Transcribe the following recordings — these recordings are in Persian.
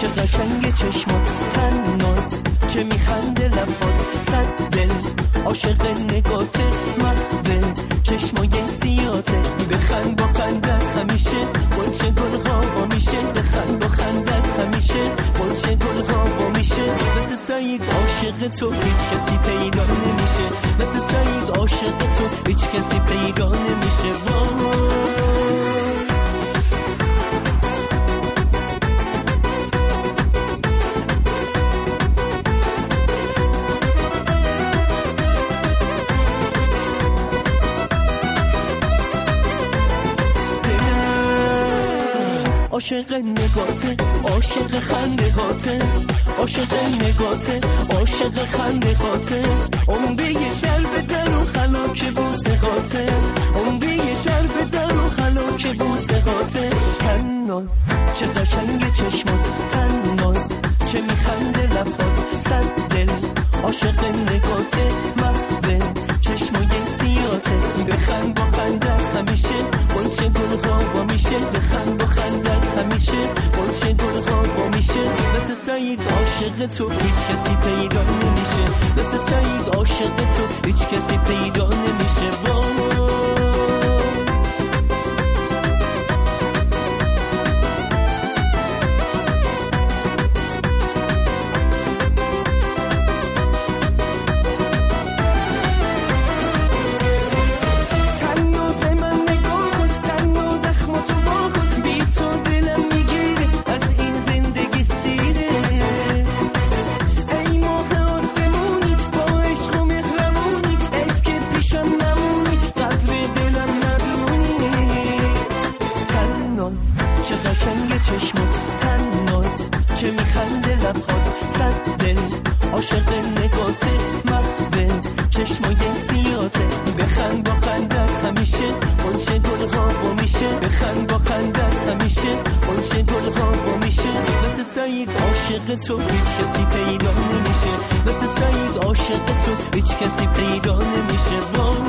چه قشنگ چشمات تناز، چه میخنده لبات صد دل، عاشق نگاته محوه چشمای سیاته. بخند با خندت همیشه گلچه گل غابا میشه، بخند با خندت همیشه گلچه گل غابا میشه. مثل سعید عاشق تو هیچ کسی پیدا نمیشه، مثل سعید عاشق تو هیچ کسی پیدا نمیشه. عاشق نگاته، عاشق خنده هاته، عاشق نگاته، عاشق خنده هاته. عمری در به در و خلاک بوسه هاته، عمری در به در و خلاک بوسه هاته. تناز چه قشنگ چشمات تناز، چه میخنده لبات صد دل، عاشق نگاته محوه چشمای سیاته. بخند با خندت همیشه گلچه گل غابا میشه، بخند با خندت همیشه گلچه گل غابا میشه. مثل سعید عاشق تو هیچ کسی پیدا نمیشه، مثل سعید عاشق تو هیچ کسی پیدا نمیشه. چه قشنگ چشمات تناز، چه میخنده لبات صد دل، عاشق نگاته محوه چشمای سیاته. بخند با خندت همیشه گلچه گل غابا میشه، بخند با خندت همیشه گلچه گل غابا میشه. مثل سعید عاشق تو هیچ کسی پیدا نمیشه، مثل سعید عاشق تو هیچ کسی پیدا نمیشه.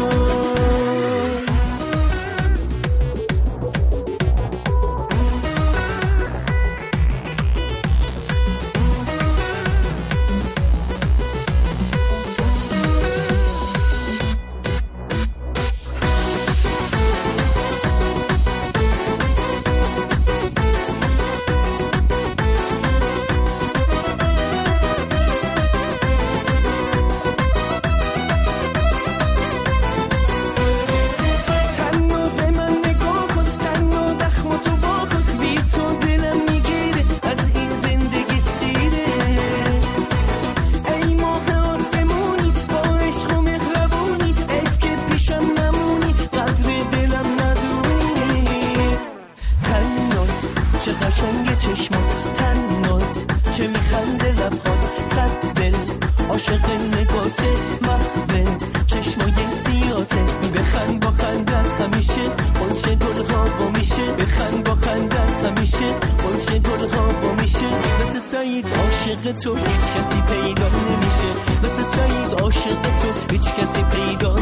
چه قشنگ چشمات تناز، چه میخنده لبات صد دل، عاشق نگاته محوه چشمای سیاته. بخند با خندت همیشه گلچه گل غابا میشه، بخند با خندت همیشه گلچه گل غابا میشه. مثل سعید عاشق تو هیچ کسی پیدا نمیشه، مثل سعید عاشق تو هیچ کسی پیدا